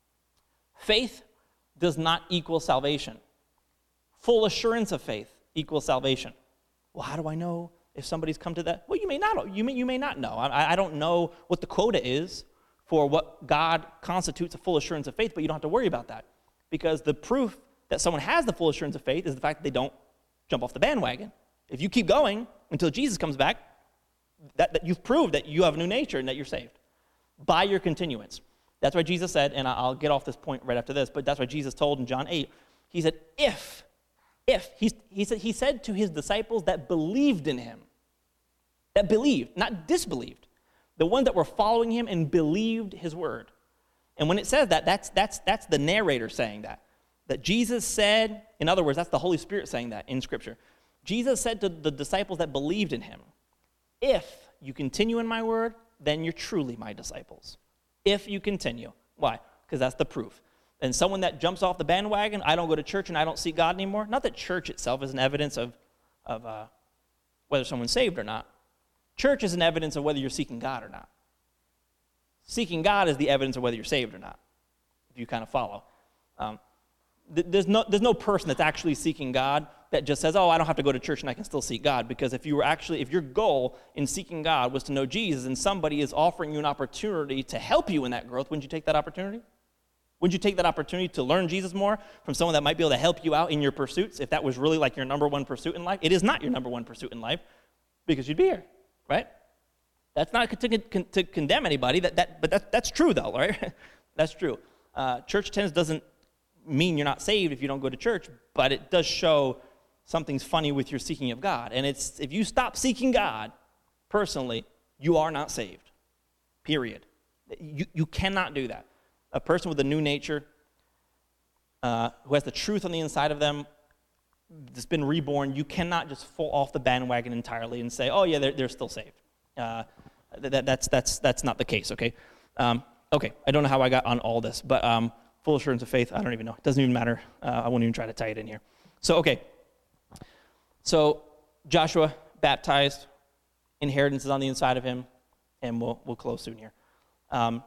Faith does not equal salvation. Full assurance of faith equals salvation. Well, how do I know if somebody's come to that? Well, you may not. You may, you may not know. I, I don't know what the quota is for what God constitutes a full assurance of faith, but you don't have to worry about that, because the proof that someone has the full assurance of faith is the fact that they don't jump off the bandwagon. If you keep going until Jesus comes back, that, that you've proved that you have a new nature and that you're saved by your continuance. That's why Jesus said, and I'll get off this point right after this, but that's why Jesus told in John eight, he said, if, if, he, he, said, he said to his disciples that believed in him, that believed, not disbelieved, the ones that were following him and believed his word. And when it says that, that's, that's, that's the narrator saying that. That Jesus said, in other words, that's the Holy Spirit saying that in Scripture. Jesus said to the disciples that believed in him, if you continue in my word, then you're truly my disciples. If you continue. Why? Because that's the proof. And someone that jumps off the bandwagon, I don't go to church and I don't seek God anymore, not that church itself is an evidence of, of uh, whether someone's saved or not. Church is an evidence of whether you're seeking God or not. Seeking God is the evidence of whether you're saved or not, if you kind of follow. Um, There's no, there's no person that's actually seeking God that just says, oh, I don't have to go to church and I can still seek God. Because if you were actually, if your goal in seeking God was to know Jesus and somebody is offering you an opportunity to help you in that growth, wouldn't you take that opportunity? Wouldn't you take that opportunity to learn Jesus more from someone that might be able to help you out in your pursuits if that was really like your number one pursuit in life? It is not your number one pursuit in life because you'd be here, right? That's not to, con- to condemn anybody, that, that, but that, that's true though, right? That's true. Uh, church attendance doesn't mean you're not saved if you don't go to church, but it does show something's funny with your seeking of God. And it's if you stop seeking God, personally, you are not saved, period. You, you cannot do that. A person with a new nature, uh, who has the truth on the inside of them, that's been reborn, you cannot just fall off the bandwagon entirely and say, oh yeah, they're, they're still saved. Uh, that, that's, that's, that's not the case, okay? Um, okay, I don't know how I got on all this, but um, full assurance of faith, I don't even know. It doesn't even matter. Uh, I won't even try to tie it in here. So, okay. So, Joshua baptized, inheritance is on the inside of him, and we'll we'll close soon here. Um,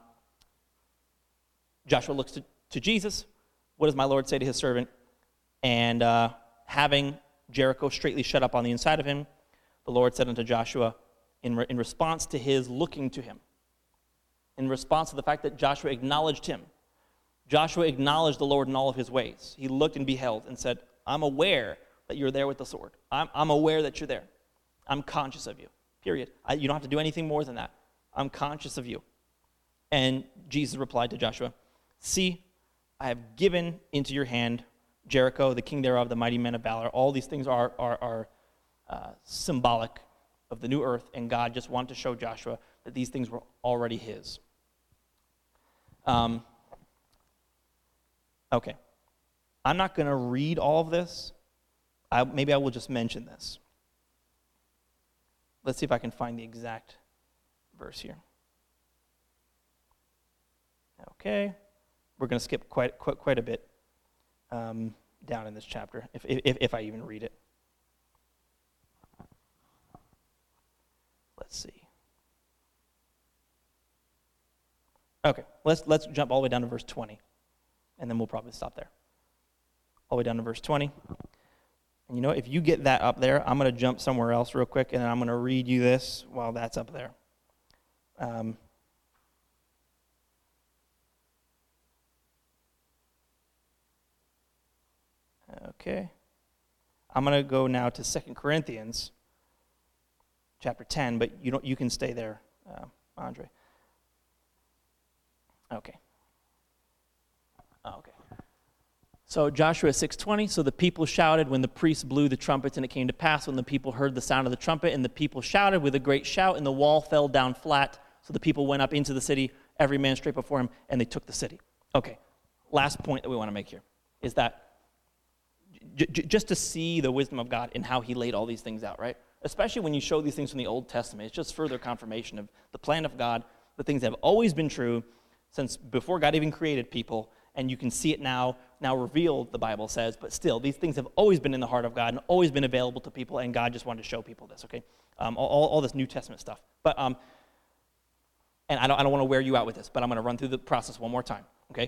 Joshua looks to, to Jesus. What does my Lord say to his servant? And uh, having Jericho straightly shut up on the inside of him, the Lord said unto Joshua, in, re- in response to his looking to him, in response to the fact that Joshua acknowledged him, Joshua acknowledged the Lord in all of his ways. He looked and beheld and said, I'm aware that you're there with the sword. I'm, I'm aware that you're there. I'm conscious of you, period. I, you don't have to do anything more than that. I'm conscious of you. And Jesus replied to Joshua, see, I have given into your hand Jericho, the king thereof, the mighty men of valor. All these things are, are, are uh, symbolic of the new earth, and God just wanted to show Joshua that these things were already his. Um, okay. I'm not going to read all of this. I, maybe I will just mention this. Let's see if I can find the exact verse here. Okay. We're going to skip quite, quite quite a bit um, down in this chapter, if, if if I even read it. Let's see. Okay, let's let's jump all the way down to verse twenty, and then we'll probably stop there. All the way down to verse twenty. And you know, if you get that up there, I'm going to jump somewhere else real quick, and then I'm going to read you this while that's up there. Um, okay. I'm going to go now to Second Corinthians chapter ten, but you don't. You can stay there, uh, Andre. Okay. Oh, okay. So Joshua six twenty, so the people shouted when the priests blew the trumpets, and it came to pass when the people heard the sound of the trumpet, and the people shouted with a great shout, and the wall fell down flat. So the people went up into the city, every man straight before him, and they took the city. Okay, last point that we want to make here is that j- j- just to see the wisdom of God in how he laid all these things out, right? Especially when you show these things from the Old Testament, it's just further confirmation of the plan of God, the things that have always been true since before God even created people, and you can see it now, now revealed, the Bible says, but still, these things have always been in the heart of God and always been available to people, and God just wanted to show people this, okay? Um, all, all this New Testament stuff. But, um, and I don't, I don't want to wear you out with this, but I'm going to run through the process one more time, okay?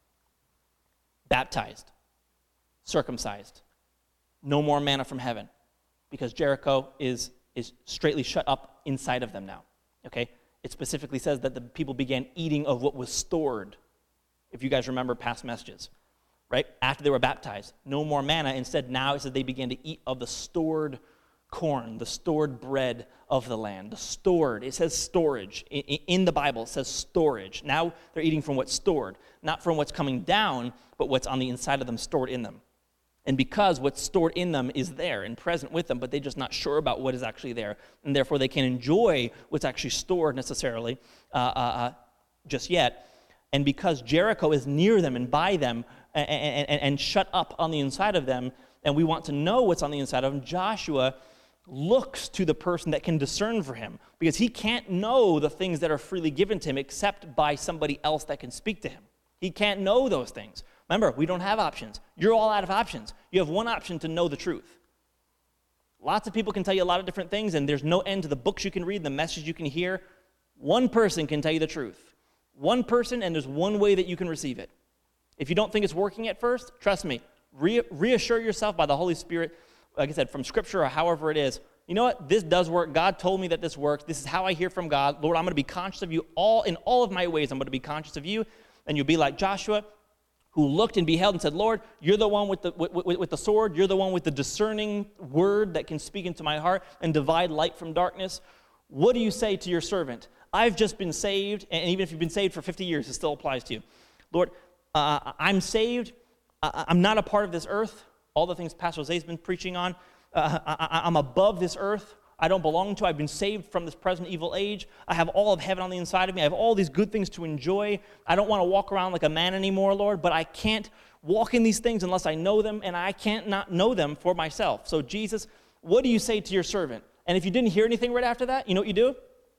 Baptized, circumcised, no more manna from heaven, because Jericho is, is straightly shut up inside of them now, okay? It specifically says that the people began eating of what was stored, if you guys remember past messages, right? After they were baptized, no more manna. Instead, now it says they began to eat of the stored corn, the stored bread of the land, the stored. It says storage. In, in the Bible, it says storage. Now they're eating from what's stored, not from what's coming down, but what's on the inside of them, stored in them. And because what's stored in them is there and present with them, but they're just not sure about what is actually there, and therefore they can't enjoy what's actually stored necessarily uh, uh, uh, just yet. And because Jericho is near them and by them and, and, and shut up on the inside of them, and we want to know what's on the inside of them, Joshua looks to the person that can discern for him, because he can't know the things that are freely given to him except by somebody else that can speak to him. He can't know those things. Remember, we don't have options. You're all out of options. You have one option to know the truth. Lots of people can tell you a lot of different things, and there's no end to the books you can read, the message you can hear. One person can tell you the truth. One person, and there's one way that you can receive it. If you don't think it's working at first, trust me, re- reassure yourself by the Holy Spirit, like I said, from Scripture or however it is. You know what? This does work. God told me that this works. This is how I hear from God. Lord, I'm going to be conscious of you all in all of my ways. I'm going to be conscious of you. And you'll be like Joshua, who looked and beheld and said, Lord, you're the one with the, with, with, with the sword. You're the one with the discerning word that can speak into my heart and divide light from darkness. What do you say to your servant? I've just been saved, and even if you've been saved for fifty years, it still applies to you. Lord, uh, I'm saved. I, I'm not a part of this earth. All the things Pastor Jose's been preaching on. Uh, I, I'm above this earth. I don't belong to. I've been saved from this present evil age. I have all of heaven on the inside of me. I have all these good things to enjoy. I don't want to walk around like a man anymore, Lord, but I can't walk in these things unless I know them, and I can't not know them for myself. So, Jesus, what do you say to your servant? And if you didn't hear anything right after that, you know what you do?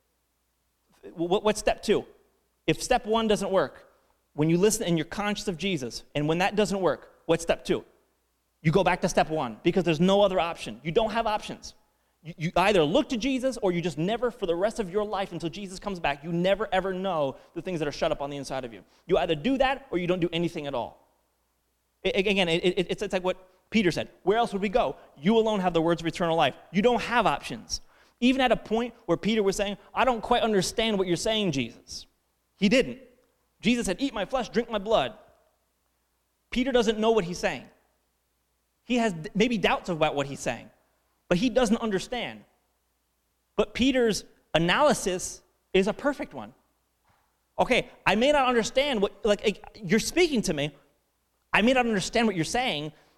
What's step two? If step one doesn't work, when you listen and you're conscious of Jesus, and when that doesn't work, what's step two? You go back to step one, because there's no other option. You don't have options. You, you either look to Jesus, or you just never, for the rest of your life until Jesus comes back, you never ever know the things that are shut up on the inside of you. You either do that, or you don't do anything at all. It, again, it, it, it's, it's like what Peter said. Where else would we go? You alone have the words of eternal life. You don't have options. Even at a point where Peter was saying, I don't quite understand what you're saying, Jesus. He didn't. Jesus said, eat my flesh, drink my blood. Peter doesn't know what he's saying. He has maybe doubts about what he's saying, but he doesn't understand. But Peter's analysis is a perfect one. Okay, I may not understand what, like, you're speaking to me. I may not understand what you're saying,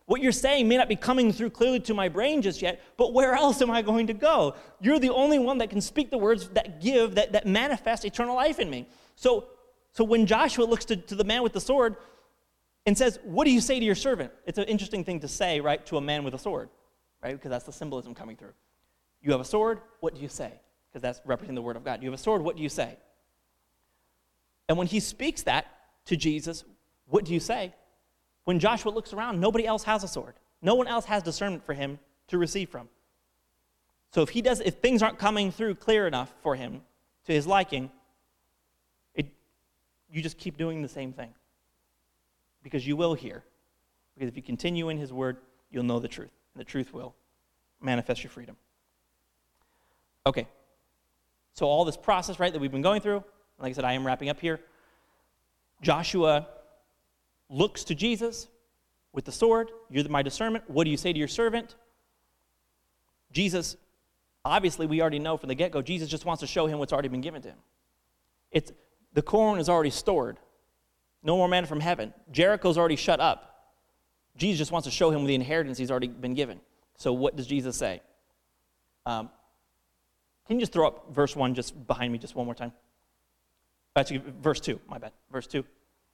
What you're saying may not be coming through clearly to my brain just yet, but where else am I going to go? You're the only one that can speak the words that give, that, that manifest eternal life in me. So, so when Joshua looks to, to the man with the sword and says, what do you say to your servant? It's an interesting thing to say, right, to a man with a sword, right? Because that's the symbolism coming through. You have a sword, what do you say? Because that's representing the word of God. You have a sword, what do you say? And when he speaks that to Jesus, what do you say? When Joshua looks around, nobody else has a sword. No one else has discernment for him to receive from. So if he does, if things aren't coming through clear enough for him to his liking, it, you just keep doing the same thing. Because you will hear. Because if you continue in his word, you'll know the truth. And the truth will manifest your freedom. Okay. So all this process, right, that we've been going through, like I said, I am wrapping up here. Joshua looks to Jesus with the sword. You're my discernment. What do you say to your servant? Jesus, obviously we already know from the get-go, Jesus just wants to show him what's already been given to him. It's, the corn is already stored. No more manna from heaven. Jericho's already shut up. Jesus just wants to show him the inheritance he's already been given. So what does Jesus say? Um, can you just throw up verse one just behind me just one more time? Actually, verse two, my bad. Verse two.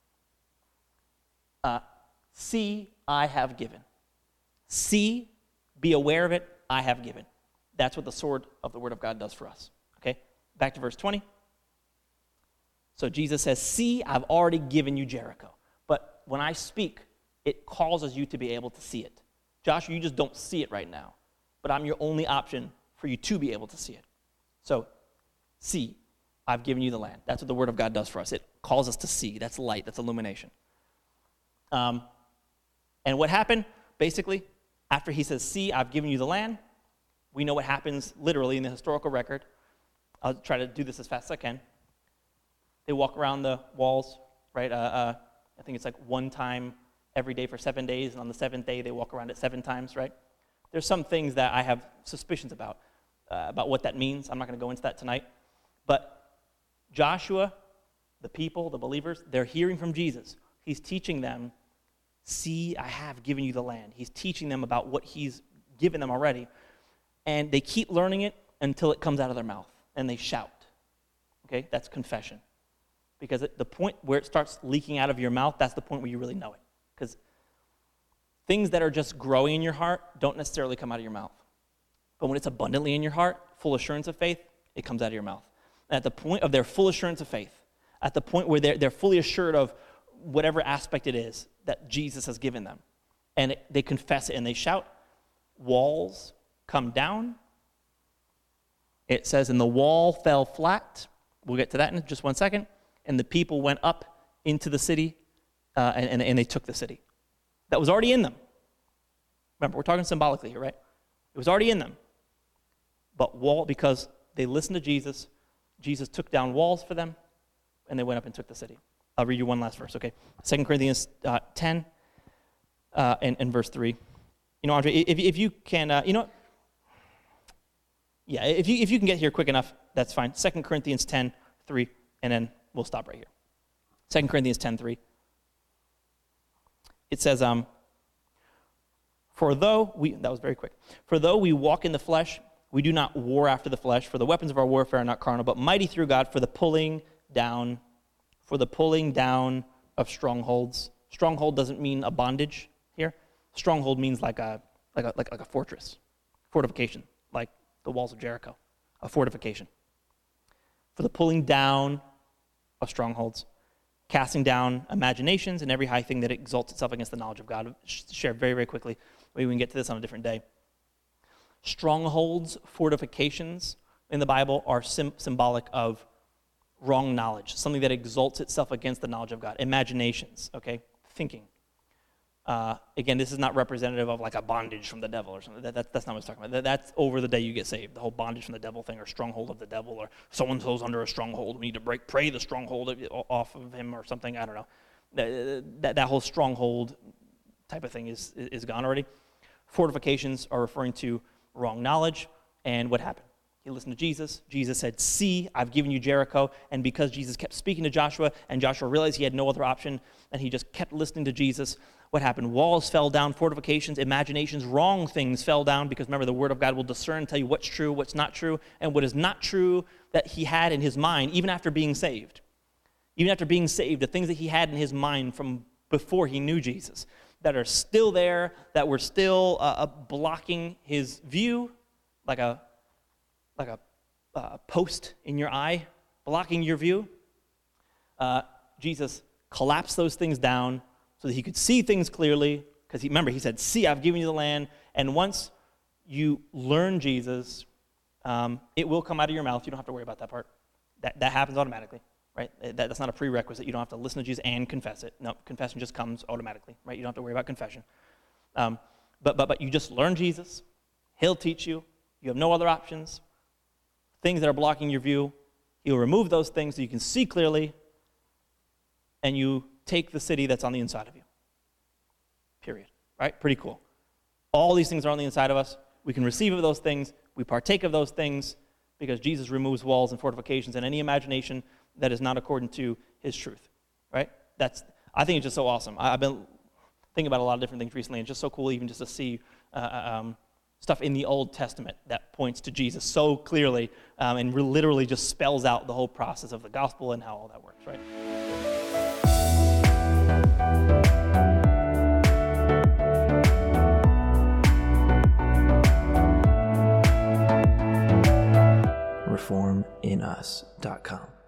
Uh, see, I have given. See, be aware of it, I have given. That's what the sword of the word of God does for us. Okay? Back to verse twenty. So Jesus says, see, I've already given you Jericho. But when I speak, it causes you to be able to see it. Joshua, you just don't see it right now. But I'm your only option for you to be able to see it. So, see, I've given you the land. That's what the word of God does for us. It calls us to see. That's light. That's illumination. Um, and what happened, basically, after he says, see, I've given you the land, we know what happens literally in the historical record. I'll try to do this as fast as I can. They walk around the walls, right? Uh, uh, I think it's like one time every day for seven days, and on the seventh day, they walk around it seven times, right? There's some things that I have suspicions about, uh, about what that means. I'm not going to go into that tonight. But Joshua, the people, the believers, they're hearing from Jesus. He's teaching them, see, I have given you the land. He's teaching them about what he's given them already. And they keep learning it until it comes out of their mouth. And they shout. Okay? That's confession. Because at the point where it starts leaking out of your mouth, that's the point where you really know it. Because things that are just growing in your heart don't necessarily come out of your mouth. But when it's abundantly in your heart, full assurance of faith, it comes out of your mouth. And at the point of their full assurance of faith, at the point where they're, they're fully assured of whatever aspect it is that Jesus has given them, and it, they confess it and they shout, walls come down. It says, and the wall fell flat. We'll get to that in just one second. And the people went up into the city, uh, and, and, and they took the city. That was already in them. Remember, we're talking symbolically here, right? It was already in them. But wall, because they listened to Jesus, Jesus took down walls for them, and they went up and took the city. I'll read you one last verse, okay? Second Corinthians uh, ten uh, and, and verse three. You know, Andre, if, if you can, uh, you know, yeah, if you if you can get here quick enough, that's fine. Second Corinthians ten, three, and then we'll stop right here. Second Corinthians ten, three. It says, um, for though we, that was very quick. For though we walk in the flesh, we do not war after the flesh, for the weapons of our warfare are not carnal, but mighty through God for the pulling down, for the pulling down of strongholds. Stronghold doesn't mean a bondage here. Stronghold means like a like a like, like a fortress, fortification, like the walls of Jericho, a fortification. For the pulling down of strongholds, casting down imaginations and every high thing that exalts itself against the knowledge of God. I'll share very, very quickly. Maybe we can get to this on a different day. Strongholds, fortifications in the Bible are sim- symbolic of wrong knowledge, something that exalts itself against the knowledge of God. Imaginations, okay? Thinking. Uh, again, this is not representative of like a bondage from the devil or something. That, that, that's not what it's talking about. That, that's over the day you get saved. The whole bondage from the devil thing, or stronghold of the devil, or so-and-so's under a stronghold. We need to break, pray the stronghold off of him or something. I don't know. That, that, that whole stronghold type of thing is, is gone already. Fortifications are referring to wrong knowledge. And what happened? He listened to Jesus. Jesus said, see, I've given you Jericho. And because Jesus kept speaking to Joshua, and Joshua realized he had no other option, and he just kept listening to Jesus, what happened? Walls fell down, fortifications, imaginations, wrong things fell down, because remember, the word of God will discern and tell you what's true, what's not true, and what is not true that he had in his mind, even after being saved. Even after being saved, the things that he had in his mind from before he knew Jesus, that are still there, that were still uh, blocking his view, like a, like a uh, post in your eye, blocking your view. Uh, Jesus collapsed those things down so that he could see things clearly, because he, remember, he said, see, I've given you the land, and once you learn Jesus, um, it will come out of your mouth. You don't have to worry about that part. That, that happens automatically, right? That, that's not a prerequisite. You don't have to listen to Jesus and confess it. No, confession just comes automatically, right? You don't have to worry about confession. Um, but, but, but you just learn Jesus. He'll teach you. You have no other options. Things that are blocking your view, he'll remove those things so you can see clearly, and you take the city that's on the inside of you. Period. Right? Pretty cool. All these things are on the inside of us. We can receive of those things. We partake of those things because Jesus removes walls and fortifications and any imagination that is not according to his truth. Right? That's. I think it's just so awesome. I, I've been thinking about a lot of different things recently, and it's just so cool even just to see uh, um, stuff in the Old Testament that points to Jesus so clearly um, and re- literally just spells out the whole process of the gospel and how all that works. Right? reform in us dot com